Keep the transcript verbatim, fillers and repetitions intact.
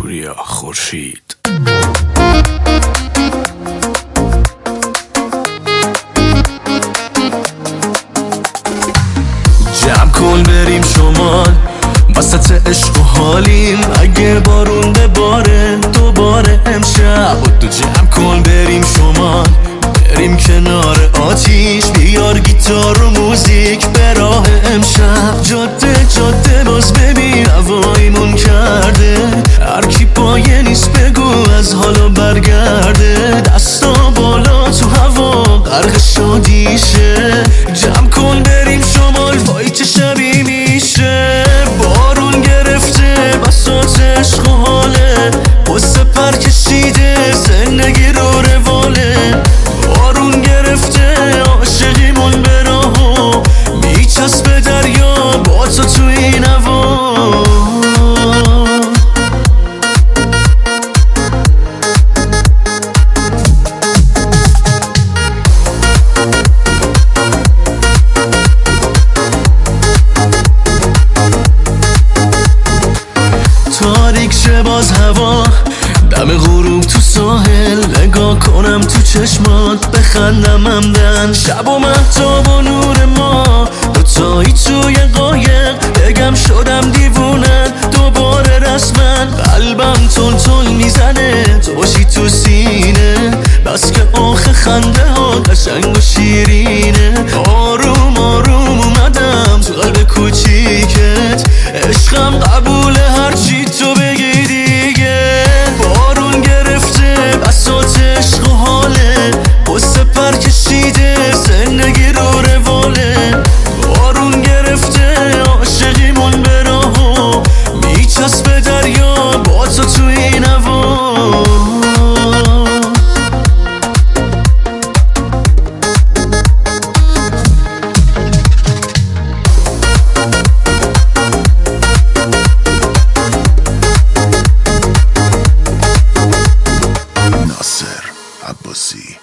پوریا خورشید. جمع کن بریم شمال، وسط عشق و حالیم. اگه بارون بباره دوباره امشب، تو جمع کن بریم شمال، بریم کنار آتیش. بیار گیتار و موزیک به راه امشب. جاده جاده باز ببین هوایمون کرده، هر کی پایه نیست بگو از حالا برگرده. دستا بالا تو هوا غرق شادیشه. جمع کن بریم شمال، وای چه شبی میشه. بارون گرفته بساط عشق و حاله، قصه پر کشیده زندگی رو رواله. بارون گرفته عاشقیمون به راهو، میچسبه دریا با تو تو این هوا. تاریک شه باز هوا، دم غروب تو ساحل. نگاه کنم تو چشمات بخندم همدن. شب و مهتاب و نور ما دوتایی توی قایق. بگم شدم دیوونه دوباره رسمن. قلبم تون تون میزنه تو باشی تو سینه. بس که آخه خنده ها قشنگ و شیرینه. آروم آروم اومدم تو قلب کوچیکت. عشقم قبول هرچی تو بگی دیگه. بارون گرفته بساط عشق و حاله، قصه پر کشیده زندگی رو رواله. بارون گرفته عاشقیمون به راهو، میچسبه دریا با تو تو این هوا. ناصر عباسی.